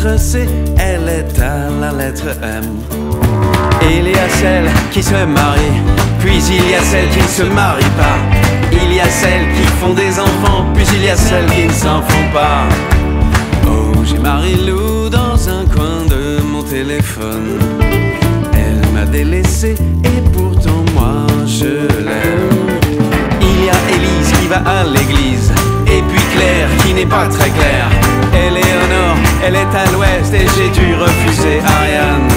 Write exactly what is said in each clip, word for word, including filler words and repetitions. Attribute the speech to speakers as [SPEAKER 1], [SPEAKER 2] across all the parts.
[SPEAKER 1] lettre C, elle est à la lettre M. Il y a celles qui se marient, puis il y a celles qui ne se marient pas. Il y a celles qui font des enfants, puis il y a celles qui ne s'en font pas. Oh, j'ai Marie-Lou dans un coin de mon téléphone. Elle m'a délaissé et pourtant moi je l'aime. Il y a Élise qui va à l'église, et puis Claire qui n'est pas très claire. Elle est au nord, elle est à l'ouest, et j'ai dû refuser Ariane.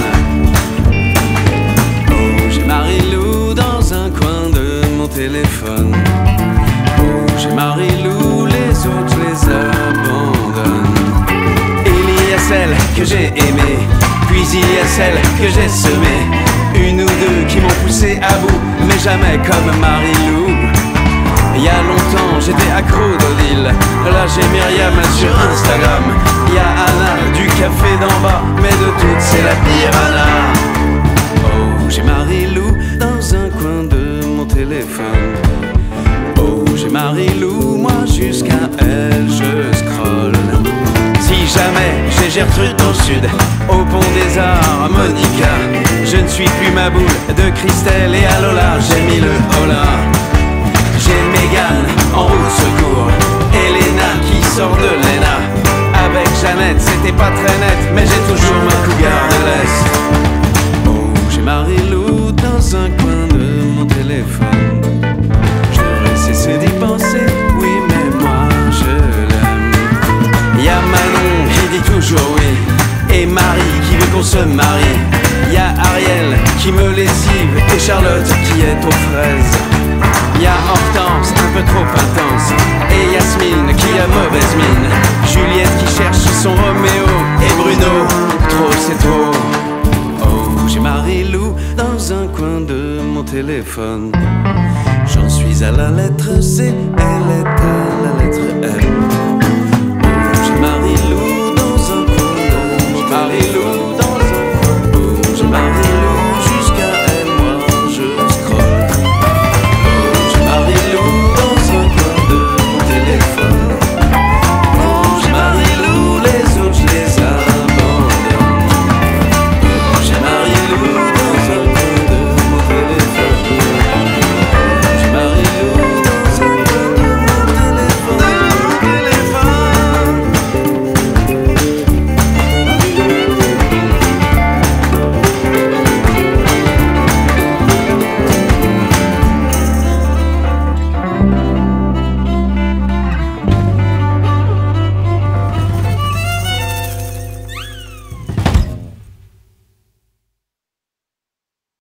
[SPEAKER 1] Oh, j'ai Marie-Lou dans un coin de mon téléphone. Oh, j'ai Marie-Lou, les autres les abandonnent. Il y a celle que j'ai aimée, puis il y a celle que j'ai semée. Une ou deux qui m'ont poussé à bout, mais jamais comme Marie-Lou. Il y a longtemps j'étais accro d'Odile, là j'ai Myriam sur Instagram. Il y a Anna du café d'en bas, mais de toutes c'est la pire Anna. Oh, j'ai Marie-Lou dans un coin de mon téléphone. Oh, j'ai Marie-Lou, moi jusqu'à elle je scrolle. Si jamais j'ai Gertrude dans le sud, au pont des Arts, à Monica, je ne suis plus ma boule de Christelle et à Lola, j'ai mis le hola. J'ai Mégane en route secours, Elena qui sort de l'E N A. Avec Jeannette c'était pas très net, mais j'ai toujours ma cougar de l'Est. Oh, j'ai Marie-Lou dans un coin de mon téléphone. Je devrais cesser d'y penser, oui mais moi je l'aime. Y'a Manon qui dit toujours oui, et Marie qui veut qu'on se marie. Y'a Ariel qui me lessive, et Charlotte qui est aux fraises. Y'a Hortense, un peu trop intense, et Yasmine qui a mauvaise mine. Juliette qui cherche son Roméo, et Bruno, trop c'est trop. Oh, j'ai Marie-Lou dans un coin de mon téléphone. J'en suis à la lettre C, elle est à la lettre M.